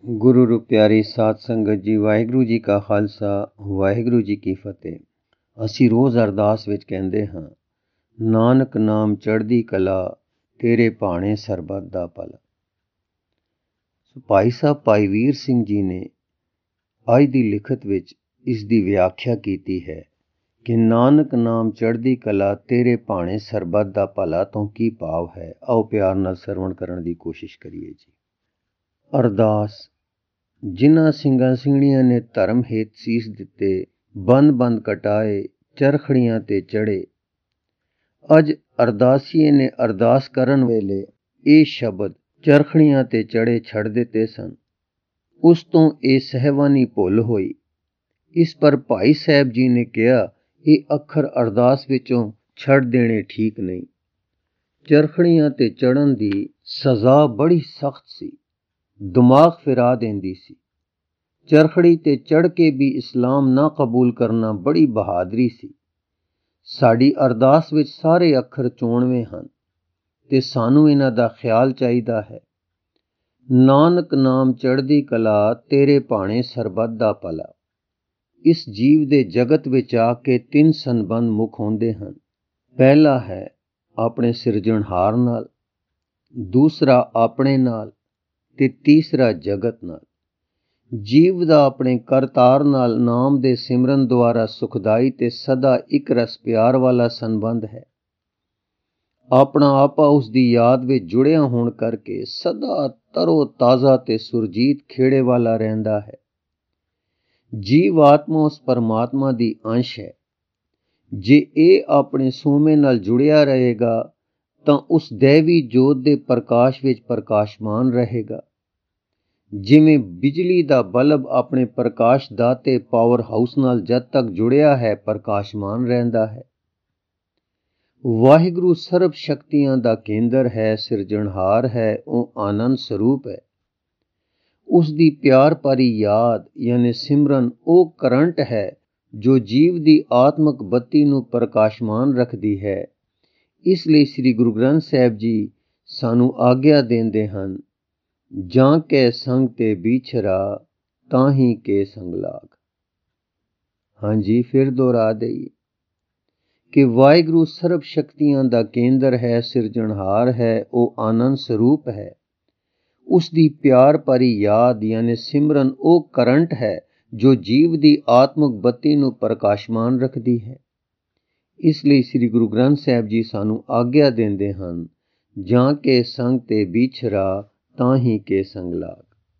ਗੁਰੂ ਰੂ ਪਿਆਰੀ ਸਾਧ ਸੰਗਤ ਜੀ, ਵਾਹਿਗੁਰੂ ਜੀ ਕਾ ਖਾਲਸਾ, ਵਾਹਿਗੁਰੂ ਜੀ ਕੀ ਫਤਿਹ। ਅਸੀਂ ਰੋਜ਼ ਅਰਦਾਸ ਵਿੱਚ ਕਹਿੰਦੇ ਹਾਂ, ਨਾਨਕ ਨਾਮ ਚੜ੍ਹਦੀ ਕਲਾ, ਤੇਰੇ ਭਾਣੇ ਸਰਬੱਤ ਦਾ ਭਲਾ। ਭਾਈ ਸਾਹਿਬ ਭਾਈ ਵੀਰ ਸਿੰਘ ਜੀ ਨੇ ਅੱਜ ਦੀ ਲਿਖਤ ਵਿੱਚ ਇਸ ਦੀ ਵਿਆਖਿਆ ਕੀਤੀ ਹੈ ਕਿ ਨਾਨਕ ਨਾਮ ਚੜ੍ਹਦੀ ਕਲਾ, ਤੇਰੇ ਭਾਣੇ ਸਰਬੱਤ ਦਾ ਭਲਾ ਤੋਂ ਕੀ ਭਾਵ ਹੈ। ਆਓ ਪਿਆਰ ਨਾਲ ਸਰਵਣ ਕਰਨ ਦੀ ਕੋਸ਼ਿਸ਼ ਕਰੀਏ ਜੀ। ਅਰਦਾਸ। ਜਿਨ੍ਹਾਂ ਸਿੰਘਾਂ ਸਿੰਘਣੀਆਂ ਨੇ ਧਰਮ ਹੇਤ ਸੀਸ ਦਿੱਤੇ, ਬੰਦ ਕਟਾਏ, ਚਰਖੜੀਆਂ ਤੇ ਚੜ੍ਹੇ। ਅੱਜ ਅਰਦਾਸੀਏ ਨੇ ਅਰਦਾਸ ਕਰਨ ਵੇਲੇ ਇਹ ਸ਼ਬਦ ਚਰਖੜੀਆਂ ਤੇ ਚੜ੍ਹੇ ਛੱਡ ਦਿੱਤੇ ਸਨ। ਉਸ ਤੋਂ ਇਹ ਸਹਿਵਾਨੀ ਭੁੱਲ ਹੋਈ। ਇਸ ਪਰ ਭਾਈ ਸਾਹਿਬ ਜੀ ਨੇ ਕਿਹਾ, ਇਹ ਅੱਖਰ ਅਰਦਾਸ ਵਿੱਚੋਂ ਛੱਡ ਦੇਣੇ ਠੀਕ ਨਹੀਂ। ਚਰਖੜੀਆਂ ਤੇ ਚੜ੍ਹਨ ਦੀ ਸਜ਼ਾ ਬੜੀ ਸਖਤ ਸੀ, ਦਿਮਾਗ ਫਿਰਾ ਦਿੰਦੀ ਸੀ। ਚਰਖੜੀ ਤੇ ਚੜ੍ਹ ਕੇ ਵੀ ਇਸਲਾਮ ਨਾ ਕਬੂਲ ਕਰਨਾ ਬੜੀ ਬਹਾਦਰੀ ਸੀ। ਸਾਡੀ ਅਰਦਾਸ ਵਿੱਚ ਸਾਰੇ ਅੱਖਰ ਚੋਣਵੇਂ ਹਨ ਤੇ ਸਾਨੂੰ ਇਹਨਾਂ ਦਾ ਖਿਆਲ ਚਾਹੀਦਾ ਹੈ। ਨਾਨਕ ਨਾਮ ਚੜ੍ਹਦੀ ਕਲਾ, ਤੇਰੇ ਭਾਣੇ ਸਰਬੱਤ ਦਾ ਭਲਾ। ਇਸ ਜੀਵ ਦੇ ਜਗਤ ਵਿੱਚ ਆ ਕੇ ਤਿੰਨ ਸੰਬੰਧ ਮੁੱਖ ਹੁੰਦੇ ਹਨ। ਪਹਿਲਾ ਹੈ ਆਪਣੇ ਸਿਰਜਣਹਾਰ ਨਾਲ, ਦੂਸਰਾ ਆਪਣੇ ਨਾਲ ਤੇ ਤੀਸਰਾ ਜਗਤ ਨਾਲ। ਜੀਵ ਦਾ ਆਪਣੇ ਕਰਤਾਰ ਨਾਲ ਨਾਮ ਦੇ ਸਿਮਰਨ ਦੁਆਰਾ ਸੁਖਦਾਈ ਤੇ ਸਦਾ ਇੱਕ ਰਸ ਪਿਆਰ ਵਾਲਾ ਸੰਬੰਧ ਹੈ। ਆਪਣਾ ਆਪਾ ਉਸ ਦੀ ਯਾਦ ਵਿੱਚ ਜੁੜਿਆ ਹੋਣ ਕਰਕੇ ਸਦਾ ਤਰੋ ਤਾਜ਼ਾ ਤੇ ਸੁਰਜੀਤ ਖੇੜੇ ਵਾਲਾ ਰਹਿੰਦਾ ਹੈ। ਜੀਵ ਆਤਮਾ ਉਸ ਪਰਮਾਤਮਾ ਦੀ ਅੰਸ਼ ਹੈ। ਜੇ ਇਹ ਆਪਣੇ ਸੂਮੇ ਨਾਲ ਜੁੜਿਆ ਰਹੇਗਾ ਤਾਂ ਉਸ ਦੈਵੀ ਜੋਤ ਦੇ ਪ੍ਰਕਾਸ਼ ਵਿੱਚ ਪ੍ਰਕਾਸ਼ਮਾਨ ਰਹੇਗਾ। ਜਿਵੇਂ ਬਿਜਲੀ ਦਾ ਬਲਬ ਆਪਣੇ ਪ੍ਰਕਾਸ਼ ਦਾਤੇ ਪਾਵਰ ਹਾਊਸ ਨਾਲ ਜਦ ਤੱਕ ਜੁੜਿਆ ਹੈ ਪ੍ਰਕਾਸ਼ਮਾਨ ਰਹਿੰਦਾ ਹੈ। ਵਾਹਿਗੁਰੂ ਸਰਬ ਸ਼ਕਤੀਆਂ ਦਾ ਕੇਂਦਰ ਹੈ, ਸਿਰਜਣਹਾਰ ਹੈ, ਉਹ ਆਨੰਦ ਸਰੂਪ ਹੈ। ਉਸ ਦੀ ਪਿਆਰ ਭਰੀ ਯਾਦ ਯਾਨੀ ਸਿਮਰਨ ਉਹ ਕਰੰਟ ਹੈ ਜੋ ਜੀਵ ਦੀ ਆਤਮਕ ਬੱਤੀ ਨੂੰ ਪ੍ਰਕਾਸ਼ਮਾਨ ਰੱਖਦੀ ਹੈ। ਇਸ ਲਈ ਸ੍ਰੀ ਗੁਰੂ ਗ੍ਰੰਥ ਸਾਹਿਬ ਜੀ ਸਾਨੂੰ ਆਗਿਆ ਦਿੰਦੇ ਹਨ, ਜਾਂ ਕੈ ਸੰਗ ਤੇ ਵਿਛਰਾ, ਤਾਂ ਹੀ ਕੇ ਸੰਗ ਲਾਗ। ਹਾਂਜੀ, ਫਿਰ ਦੁਹਰਾ ਦੇਈਏ ਕਿ ਵਾਹਿਗੁਰੂ ਸਰਬ ਸ਼ਕਤੀਆਂ ਦਾ ਕੇਂਦਰ ਹੈ, ਸਿਰਜਣਹਾਰ ਹੈ, ਉਹ ਆਨੰਦ ਸਰੂਪ ਹੈ। ਉਸ ਦੀ ਪਿਆਰ ਭਰੀ ਯਾਦ ਯਾਨੀ ਸਿਮਰਨ ਉਹ ਕਰੰਟ ਹੈ ਜੋ ਜੀਵ ਦੀ ਆਤਮਕ ਬੱਤੀ ਨੂੰ ਪ੍ਰਕਾਸ਼ਮਾਨ ਰੱਖਦੀ ਹੈ। ਇਸ ਲਈ ਸ੍ਰੀ ਗੁਰੂ ਗ੍ਰੰਥ ਸਾਹਿਬ ਜੀ ਸਾਨੂੰ ਆਗਿਆ ਦਿੰਦੇ ਹਨ, ਜਾਂ ਕੇ ਸੰਗ ਤੇ ਵਿਛਰਾ, ਤਾਂ ਹੀ ਕੇ ਸੰਗ ਲਾਗ।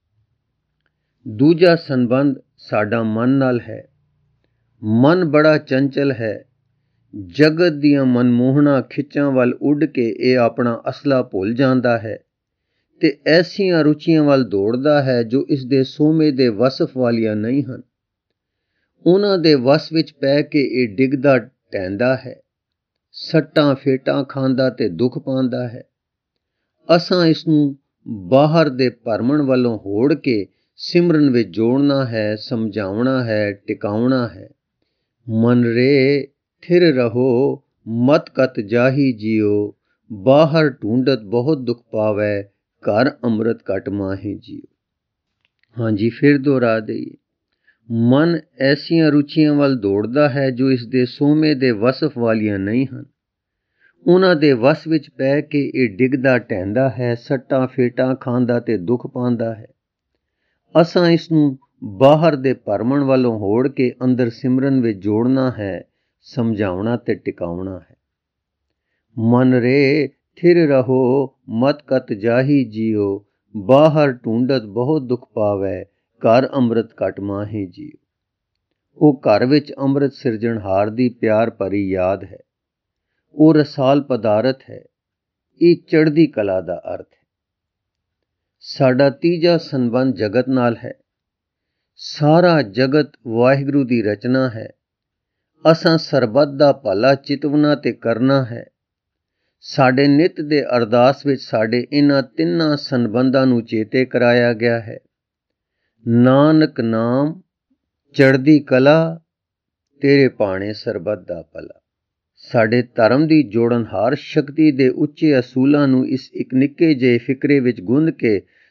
ਦੂਜਾ ਸੰਬੰਧ ਸਾਡਾ ਮਨ ਨਾਲ ਹੈ। ਮਨ ਬੜਾ ਚੰਚਲ ਹੈ। ਜਗਤ ਦੀਆਂ ਮਨਮੋਹਣਾ ਖਿੱਚਾਂ ਵੱਲ ਉੱਡ ਕੇ ਇਹ ਆਪਣਾ ਅਸਲਾ ਭੁੱਲ ਜਾਂਦਾ ਹੈ ਤੇ ਐਸੀਆਂ ਰੁਚੀਆਂ ਵੱਲ ਦੌੜਦਾ ਹੈ ਜੋ ਇਸ ਦੇ ਸੋਮੇ ਦੇ ਵਸਫ ਵਾਲੀਆਂ ਨਹੀਂ ਹਨ। ਉਹਨਾਂ ਦੇ ਵਸ ਵਿੱਚ ਪੈ ਕੇ ਇਹ ਡਿੱਗਦਾ ਢਹਿੰਦਾ ਹੈ, ਸੱਟਾਂ ਫੇਟਾਂ ਖਾਂਦਾ ਤੇ ਦੁੱਖ ਪਾਉਂਦਾ ਹੈ। ਅਸਾਂ ਇਸ ਨੂੰ ਬਾਹਰ ਦੇ ਭਰਮਣ ਵੱਲੋਂ ਹੋੜ ਕੇ ਸਿਮਰਨ ਵਿੱਚ ਜੋੜਨਾ ਹੈ, ਸਮਝਾਉਣਾ ਹੈ, ਟਿਕਾਉਣਾ ਹੈ। ਮਨ ਰੇ ਥਿਰ ਰਹੋ, ਮਤ ਕਤ ਜਾਹੀ ਜੀਓ, ਬਾਹਰ ਢੂੰਡਤ ਬਹੁਤ ਦੁੱਖ ਪਾਵੈ, ਘਰ ਅੰਮ੍ਰਿਤ ਘਟ ਮਾਹੀ ਜੀਓ। ਹਾਂਜੀ, ਫਿਰ ਦੁਹਰਾ ਦੇਈਏ। ਮਨ ਐਸੀਆਂ ਰੁਚੀਆਂ ਵੱਲ ਦੌੜਦਾ ਹੈ ਜੋ ਇਸ ਦੇ ਸੋਮੇ ਦੇ ਵਸਫ ਵਾਲੀਆਂ ਨਹੀਂ ਹਨ। ਉਹਨਾਂ ਦੇ ਵਸ ਵਿੱਚ ਪੈ ਕੇ ਇਹ ਡਿੱਗਦਾ ਢਹਿੰਦਾ ਹੈ, ਸੱਟਾਂ ਫੇਟਾਂ ਖਾਂਦਾ ਤੇ ਦੁੱਖ ਪਾਉਂਦਾ ਹੈ। ਅਸਾਂ ਇਸ ਨੂੰ ਬਾਹਰ ਦੇ ਭਰਮਣ ਵੱਲੋਂ ਹੋੜ ਕੇ ਅੰਦਰ ਸਿਮਰਨ ਵਿੱਚ ਜੋੜਨਾ ਹੈ, ਸਮਝਾਉਣਾ ਤੇ ਟਿਕਾਉਣਾ ਹੈ। ਮਨ ਰੇ ਥਿਰ ਰਹੋ, ਮਤ ਕਤ ਜਾਹੀ ਜੀਓ, ਬਾਹਰ ਢੂੰਡਤ ਬਹੁਤ ਦੁੱਖ ਪਾਵੈ, ਘਰ ਅੰਮ੍ਰਿਤ ਘਟ ਮਾਹੀ ਜੀਓ। ਉਹ ਘਰ ਵਿੱਚ ਅੰਮ੍ਰਿਤ ਸਿਰਜਣਹਾਰ ਦੀ ਪਿਆਰ ਭਰੀ ਯਾਦ ਹੈ। ਉਹ ਰਸਾਲ ਪਦਾਰਥ ਹੈ। ਇਹ ਚੜ੍ਹਦੀ ਕਲਾ ਦਾ ਅਰਥ ਹੈ। ਸਾਡਾ ਤੀਜਾ ਸੰਬੰਧ ਜਗਤ ਨਾਲ ਹੈ। ਸਾਰਾ ਜਗਤ ਵਾਹਿਗੁਰੂ ਦੀ ਰਚਨਾ ਹੈ। ਅਸਾਂ ਸਰਬੱਤ ਦਾ ਭਲਾ ਚਿਤਵਨਾ ਤੇ ਕਰਨਾ ਹੈ। ਸਾਡੇ ਨਿੱਤ ਦੇ ਅਰਦਾਸ ਵਿੱਚ ਸਾਡੇ ਇਹਨਾਂ ਤਿੰਨਾਂ ਸੰਬੰਧਾਂ ਨੂੰ ਚੇਤੇ ਕਰਾਇਆ ਗਿਆ ਹੈ। ਨਾਨਕ ਨਾਮ ਚੜ੍ਹਦੀ ਕਲਾ, ਤੇਰੇ ਭਾਣੇ ਸਰਬੱਤ ਦਾ ਭਲਾ। ਸਾਡੇ ਧਰਮ ਦੀ ਜੋੜਨਹਾਰ ਸ਼ਕਤੀ ਦੇ ਉੱਚੇ ਅਸੂਲਾਂ ਨੂੰ ਇਸ ਇੱਕ ਨਿੱਕੇ ਜਿਹੇ ਫਿਕਰੇ ਵਿੱਚ ਗੁੰਦ ਕੇ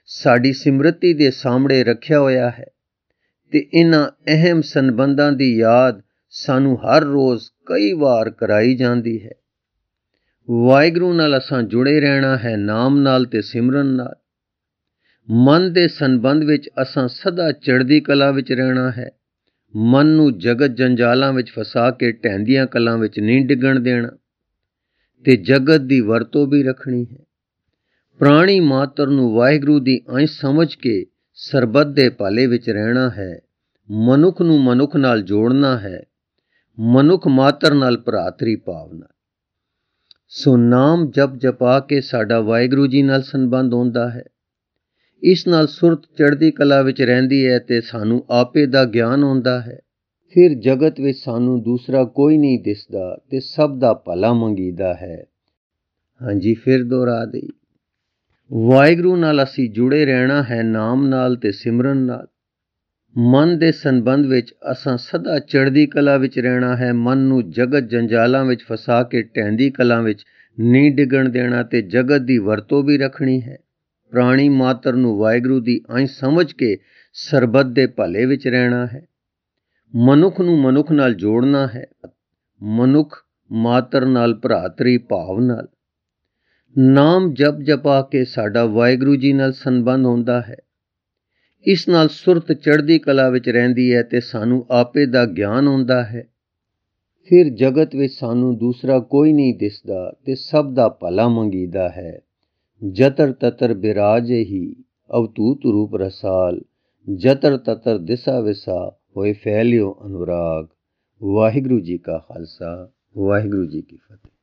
ਸਾਡੀ ਸਿਮਰਤੀ ਦੇ ਸਾਹਮਣੇ ਰੱਖਿਆ ਹੋਇਆ ਹੈ ਤੇ ਇਹਨਾਂ ਅਹਿਮ ਸੰਬੰਧਾਂ ਦੀ ਯਾਦ ਸਾਨੂੰ ਹਰ ਰੋਜ਼ ਕਈ ਵਾਰ ਕਰਾਈ ਜਾਂਦੀ ਹੈ। ਵਾਹਿਗੁਰੂ ਨਾਲ ਅਸਾਂ ਜੁੜੇ ਰਹਿਣਾ ਹੈ ਨਾਮ ਨਾਲ ਤੇ ਸਿਮਰਨ ਨਾਲ। ਮਨ ਦੇ ਸੰਬੰਧ ਵਿੱਚ ਅਸਾਂ ਸਦਾ ਚੜ੍ਹਦੀ ਕਲਾ ਵਿੱਚ ਰਹਿਣਾ ਹੈ। ਮਨ ਨੂੰ ਜਗਤ ਜੰਜਾਲਾਂ ਵਿੱਚ ਫਸਾ ਕੇ ਢਹਿੰਦੀਆਂ ਕਲਾਂ ਵਿੱਚ ਨਹੀਂ ਡਿੱਗਣ ਦੇਣਾ ਤੇ ਜਗਤ ਦੀ ਵਰਤੋਂ ਵੀ ਰੱਖਣੀ ਹੈ। ਪ੍ਰਾਣੀ ਮਾਤਰ ਨੂੰ ਵਾਹਿਗੁਰੂ ਦੀ ਅੰਸ਼ ਸਮਝ ਕੇ ਸਰਬੱਤ ਦੇ ਭਲੇ ਵਿੱਚ ਰਹਿਣਾ ਹੈ। ਮਨੁੱਖ ਨੂੰ ਮਨੁੱਖ ਨਾਲ ਜੋੜਨਾ ਹੈ, ਮਨੁੱਖ ਮਾਤਰ ਨਾਲ ਭਰਾਤਰੀ ਭਾਵਨਾ। ਸੋ ਨਾਮ ਜਪ ਜਪਾ ਕੇ ਸਾਡਾ ਵਾਹਿਗੁਰੂ ਜੀ ਨਾਲ ਸੰਬੰਧ ਹੁੰਦਾ ਹੈ। ਇਸ ਨਾਲ ਸੁਰਤ ਚੜ੍ਹਦੀ ਕਲਾ ਵਿੱਚ ਰਹਿੰਦੀ ਹੈ ਤੇ ਸਾਨੂੰ ਆਪੇ ਦਾ ਗਿਆਨ ਹੁੰਦਾ ਹੈ। ਫਿਰ ਜਗਤ ਵਿੱਚ ਸਾਨੂੰ ਦੂਸਰਾ ਕੋਈ ਨਹੀਂ ਦਿਸਦਾ ਤੇ ਸਭ ਦਾ ਭਲਾ ਮੰਗੀਦਾ ਹੈ। ਹਾਂਜੀ, ਫਿਰ ਦੁਹਰਾ ਦੇਈ। ਵਾਹਿਗੁਰੂ ਨਾਲ ਅਸੀਂ ਜੁੜੇ ਰਹਿਣਾ ਹੈ ਨਾਮ ਨਾਲ ਤੇ ਸਿਮਰਨ ਨਾਲ। ਮਨ ਦੇ ਸੰਬੰਧ ਵਿੱਚ ਅਸਾਂ ਸਦਾ ਚੜ੍ਹਦੀ ਕਲਾ ਵਿੱਚ ਰਹਿਣਾ ਹੈ। ਮਨ ਨੂੰ ਜਗਤ ਜੰਜਾਲਾਂ ਵਿੱਚ ਫਸਾ ਕੇ ਢਹਿੰਦੀ ਕਲਾਂ ਵਿੱਚ ਨਹੀਂ ਡਿੱਗਣ ਦੇਣਾ ਤੇ ਜਗਤ ਦੀ ਵਰਤੋਂ ਵੀ ਰੱਖਣੀ ਹੈ। ਪ੍ਰਾਣੀ ਮਾਤਰ ਨੂੰ ਵਾਹਿਗੁਰੂ ਦੀ ਅੰਸ਼ ਸਮਝ ਕੇ ਸਰਬੱਤ ਦੇ ਭਲੇ ਵਿੱਚ ਰਹਿਣਾ ਹੈ। ਮਨੁੱਖ ਨੂੰ ਮਨੁੱਖ ਨਾਲ ਜੋੜਨਾ ਹੈ, ਮਨੁੱਖ ਮਾਤਰ ਨਾਲ ਭਰਾਤਰੀ ਭਾਵ ਨਾਲ। ਨਾਮ ਜਪ ਜਪਾ ਕੇ ਸਾਡਾ ਵਾਹਿਗੁਰੂ ਜੀ ਨਾਲ ਸੰਬੰਧ ਹੁੰਦਾ ਹੈ। ਇਸ ਨਾਲ ਸੁਰਤ ਚੜ੍ਹਦੀ ਕਲਾ ਵਿੱਚ ਰਹਿੰਦੀ ਹੈ ਤੇ ਸਾਨੂੰ ਆਪੇ ਦਾ ਗਿਆਨ ਹੁੰਦਾ ਹੈ। ਫਿਰ ਜਗਤ ਵਿੱਚ ਸਾਨੂੰ ਦੂਸਰਾ ਕੋਈ ਨਹੀਂ ਦਿਸਦਾ ਤੇ ਸਭ ਦਾ ਭਲਾ ਮੰਗੀਦਾ ਹੈ। ਜਤਰ ਤਤਰ ਬਿਰਾਜੇ ਹੀ ਅਵਤੂਤ ਰੂਪ ਰਸਾਲ, ਜਤਰ ਤਤਰ ਦਿਸਾ ਵਿਸਾ ਹੋਏ ਫੈਲਿਓ ਅਨੁਰਾਗ। ਵਾਹਿਗੁਰੂ ਜੀ ਕਾ ਖਾਲਸਾ, ਵਾਹਿਗੁਰੂ ਜੀ ਕੀ ਫਤਿਹ।